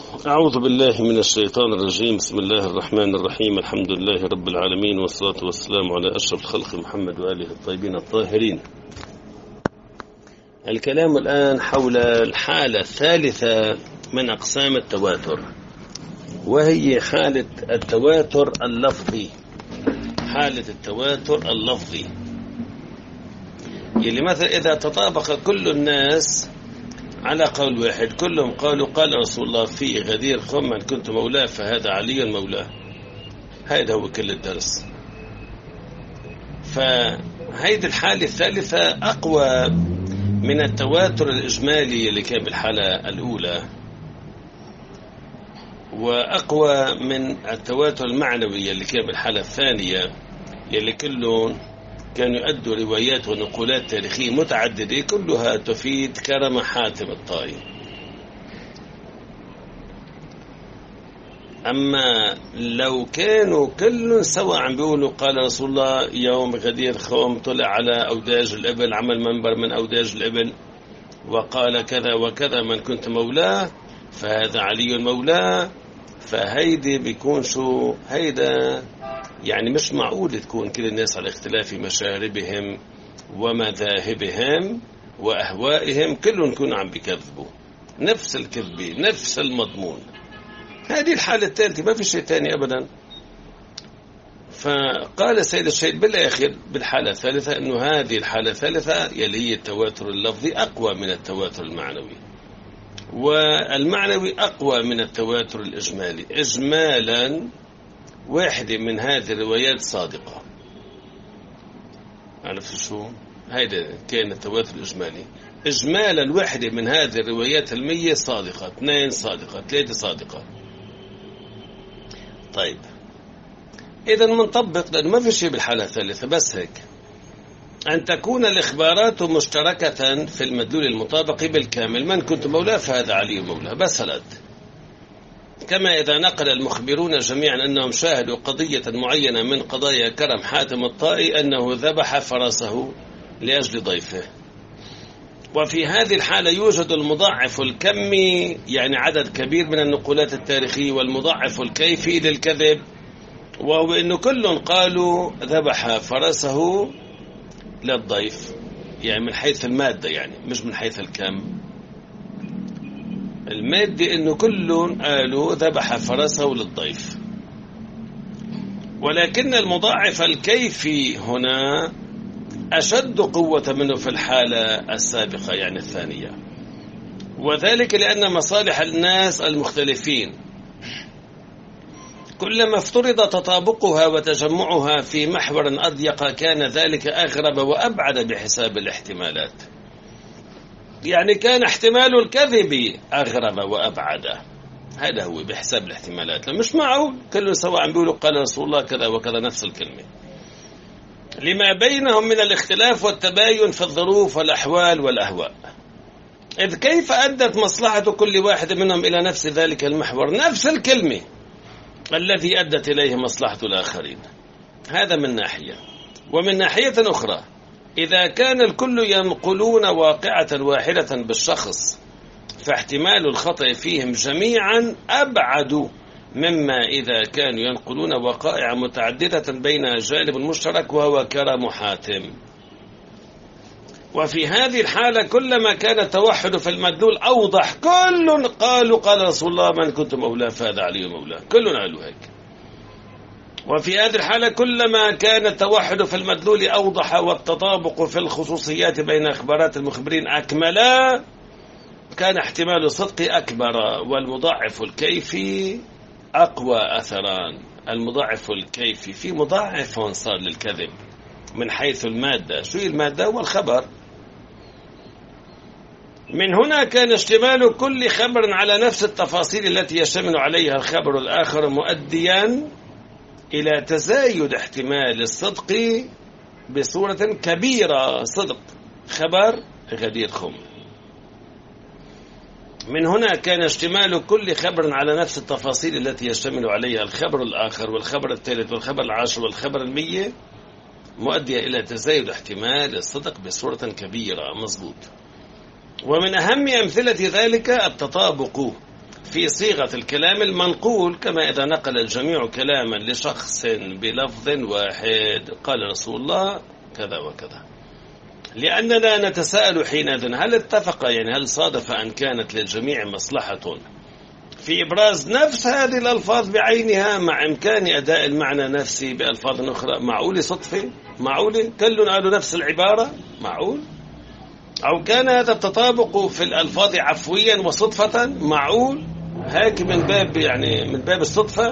أعوذ بالله من الشيطان الرجيم. بسم الله الرحمن الرحيم. الحمد لله رب العالمين، والصلاة والسلام على أشرف الخلق محمد وآله الطيبين الطاهرين. الكلام الآن حول الحالة الثالثة من أقسام التواتر، وهي حالة التواتر اللفظي. حالة التواتر اللفظي يلي مثلا إذا تطابق كل الناس على قول واحد، كلهم قالوا قال رسول الله في غدير خم من كنت مولاه فهذا علي مولاه. هذا هو كل الدرس. فهيدي الحالة الثالثة أقوى من التواتر الإجمالي اللي كان بالحالة الأولى، وأقوى من التواتر المعنوي اللي كان بالحالة الثانية، يلي كلهم كانوا يؤدوا روايات ونقولات تاريخية متعددة كلها تفيد كرم حاتم الطائي. أما لو كانوا كل سوا عم بيقولوا قال رسول الله يوم غدير خوم طلع على أوداج الإبل، عمل منبر من أوداج الإبل وقال كذا وكذا من كنت مولاه فهذا علي مولاه، فهيدي بيكون شو هيدا؟ يعني مش معقول تكون كل الناس على اختلاف مشاربهم ومذاهبهم وأهوائهم كلهم يكونوا عم بيكذبوا نفس الكذبة نفس المضمون. هذه الحالة الثالثة، ما في شيء تاني أبدا. فقال سيد الشيخ بالآخر بالحالة الثالثة أنه هذه الحالة الثالثة يلي هي التواتر اللفظي أقوى من التواتر المعنوي، والمعنوي أقوى من التواتر الإجمالي. إجمالا واحدة من هذه الروايات صادقة. عرفت شو؟ هيدا كان التواتر الإجمالي. إجمالا واحدة من هذه الروايات 100 صادقة، 2 صادقة، 3 صادقة. طيب إذا منطبق، لأنه ما في شيء بالحالة الثالثة، بس هيك أن تكون الإخبارات مشتركة في المدلول المطابق بالكامل، من كنت مولاه فهذا علي مولاه، بس هلأت. كما إذا نقل المخبرون جميعا أنهم شاهدوا قضية معينة من قضايا كرم حاتم الطائي أنه ذبح فرسه لأجل ضيفه. وفي هذه الحالة يوجد المضاعف الكمي، يعني عدد كبير من النقولات التاريخية، والمضاعف الكيفي للكذب، وهو أنه كل قالوا ذبح فرسه للضيف، يعني من حيث المادة، يعني مش من حيث الكم. المادة أنه كلهم قالوا ذبح فرسه للضيف، ولكن المضاعف الكيفي هنا أشد قوة منه في الحالة السابقة، يعني الثانية، وذلك لأن مصالح الناس المختلفين كلما افترض تطابقها وتجمعها في محور أضيق كان ذلك أغرب وأبعد بحساب الاحتمالات. يعني كان احتمال الكذب أغرب وأبعد، هذا هو بحساب الاحتمالات. مش معه كله سواء عم بيقولوا قال رسول الله كذا وكذا نفس الكلمة، لما بينهم من الاختلاف والتباين في الظروف والأحوال والأهواء. إذ كيف أدت مصلحة كل واحد منهم إلى نفس ذلك المحور، نفس الكلمة الذي أدت إليه مصلحة الآخرين. هذا من ناحية. ومن ناحية أخرى، إذا كان الكل ينقلون واقعة واحدة بالشخص فاحتمال الخطأ فيهم جميعا أبعد مما إذا كانوا ينقلون وقائع متعددة بين جانب مشترك وهو كرم حاتم. وفي هذه الحالة كلما كان التوحد في المدلول أوضح، كل قالوا قال رسول الله من كنت مولاه فهذا علي مولاه، كلنا قالوا هيك. وفي هذه الحالة كلما كان التوحد في المدلول أوضح والتطابق في الخصوصيات بين أخبارات المخبرين أكملا، كان احتمال الصدق أكبر، والمضاعف الكيفي أقوى أثران. المضاعف الكيفي في مضاعف صار للكذب من حيث المادة. شو هي المادة؟ والخبر. من هنا كان اشتمال كل خبر على نفس التفاصيل التي يشتمل عليها الخبر الآخر مؤديا إلى تزايد احتمال الصدق بصورة كبيرة. صدق خبر غدير خم. من هنا كان اشتمال كل خبر على نفس التفاصيل التي يشتمل عليها الخبر الآخر والخبر الثالث والخبر العاشر والخبر 100 مؤدية إلى تزايد احتمال الصدق بصورة كبيرة. مظبوط. ومن أهم أمثلة ذلك التطابق في صيغة الكلام المنقول، كما إذا نقل الجميع كلاما لشخص بلفظ واحد قال رسول الله كذا وكذا، لأننا نتساءل حينئذ هل اتفق، يعني هل صادف أن كانت للجميع مصلحة في إبراز نفس هذه الألفاظ بعينها مع إمكان أداء المعنى نفسي بألفاظ أخرى؟ معقول صدفة؟ معقول كل قالوا نفس العبارة؟ معقول؟ أو كان هذا التطابق في الألفاظ عفويا وصدفة؟ معقول؟ هيك من باب، يعني من باب الصدفة.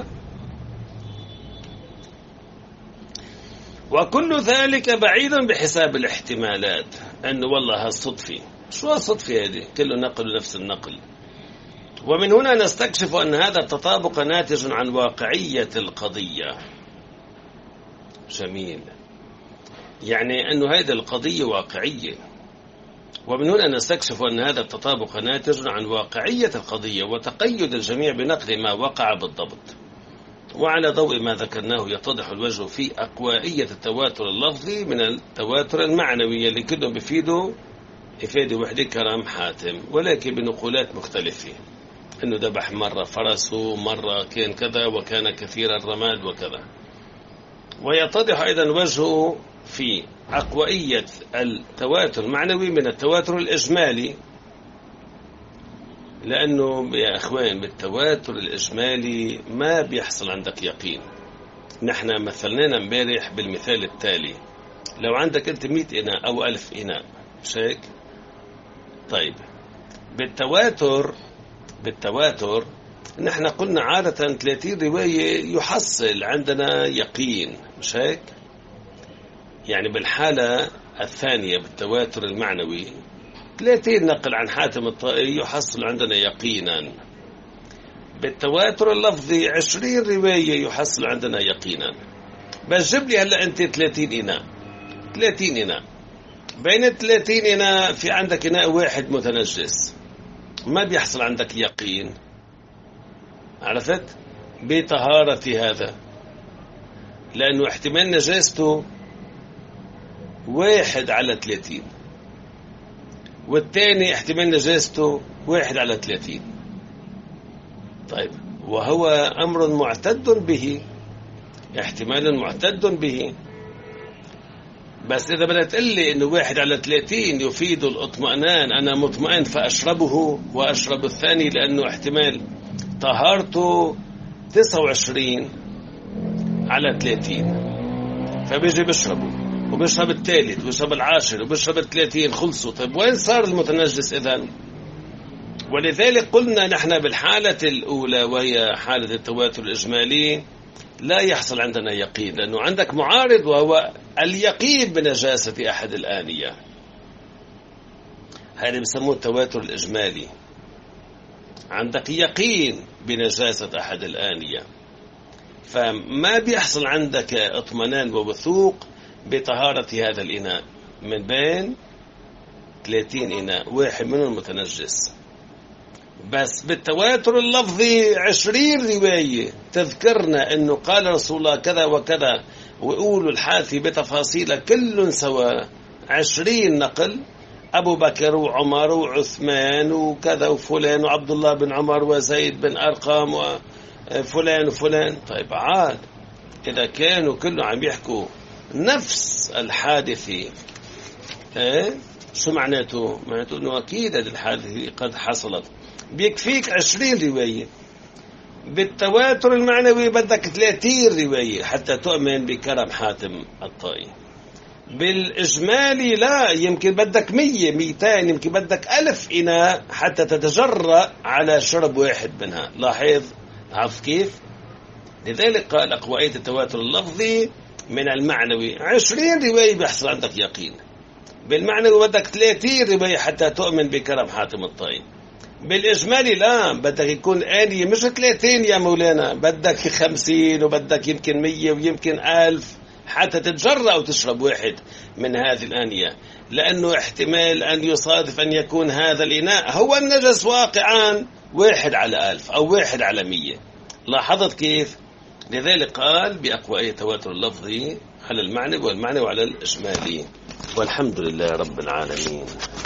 وكل ذلك بعيد بحساب الاحتمالات، أنه والله هالصدفة، شو هالصدفة هذه؟ كل نقل نفس النقل. ومن هنا نستكشف أن هذا التطابق ناتج عن واقعية القضية. جميل، يعني أن هذه القضية واقعية. ومن هنا نستكشف أن هذا التطابق ناتج عن واقعية القضية وتقيد الجميع بنقل ما وقع بالضبط. وعلى ضوء ما ذكرناه يتضح الوجه في أقوائية التواتر اللفظي من التواتر المعنوي اللي كلهم بيفيدوا إفادة وحدة كرم حاتم، ولكن بنقولات مختلفة، أنه ذبح مرة فرسه، مرة كان كذا وكان كثير الرماد وكذا. ويتضح أيضا وجهه في أقوائية التواتر المعنوي من التواتر الإجمالي، لأنه يا أخوان بالتواتر الإجمالي ما بيحصل عندك يقين. نحن مثلنا امبارح بالمثال التالي: لو عندك أنت 100 إناء أو 1000 إناء، مش هيك؟ طيب بالتواتر نحن قلنا عادة 30 رواية يحصل عندنا يقين، مش هيك؟ يعني بالحالة الثانية بالتواتر المعنوي 30 نقل عن حاتم الطائي يحصل عندنا يقينا. بالتواتر اللفظي 20 رواية يحصل عندنا يقينا. بس جيب لي هلأ أنت 30 إناء، 30 إناء، بين 30 إناء في عندك إناء واحد متنجس، ما بيحصل عندك يقين، عرفت؟ بطهارة هذا، لأنه احتمال نجاسته 1/30، والثاني احتمال نجاسته 1/30. طيب وهو أمر معتد به، احتمال معتد به. بس إذا بدأت تقول لي إنه 1/30 يفيد الاطمئنان، أنا مطمئن فأشربه، وأشرب الثاني لأنه احتمال طهارته 29/30، فبيجي بشربه وبشرب الثالث وبشرب العاشر وبشرب 30، خلصوا. طيب وين صار المتنجس إذن؟ ولذلك قلنا نحن بالحالة الأولى وهي حالة التواتر الإجمالي لا يحصل عندنا يقين، لأنه عندك معارض وهو اليقين بنجاسة أحد الآنية. هذا بسموه التواتر الإجمالي، عندك يقين بنجاسة أحد الآنية، فما بيحصل عندك اطمئنان ووثوق بطهارة هذا الإناء من بين 30 إناء، واحد منهم متنجس. بس بالتواتر اللفظي 20 رواية تذكرنا أنه قال رسول الله كذا وكذا، ويقولوا الحاثي بتفاصيل كل سواء، 20 نقل، أبو بكر وعمر وعثمان وكذا وفلان وعبد الله بن عمر وزيد بن أرقام وفلان وفلان. طيب عاد إذا كانوا كله عم يحكوا نفس الحادثة، شو معناته؟ معناته أنه أكيد هذه الحادثة قد حصلت. بيكفيك 20 رواية. بالتواتر المعنوي بدك 30 رواية حتى تؤمن بكرم حاتم الطائي. بالإجمالي لا، يمكن بدك 100 200، يمكن بدك 1000 إناء حتى تتجرأ على شرب واحد منها. لاحظ عرف كيف؟ لذلك قال أقوائية التواتر اللفظي من المعنوي 20 رواية بيحصل عندك يقين، بالمعنوي بدك 30 رواية حتى تؤمن بكرم حاتم الطائي. بالإجمالي لا، بدك يكون آنية مش 30 يا مولانا، بدك 50 وبدك يمكن 100 ويمكن 1000 حتى تتجرأ وتشرب واحد من هذه الآنية، لأنه احتمال أن يصادف أن يكون هذا الإناء هو النجس واقعا 1/1000 أو 1/100. لاحظت كيف؟ لذلك قال بأقوائية التواتر اللفظي على المعنى والمعنى وعلى الإجمالي. والحمد لله رب العالمين.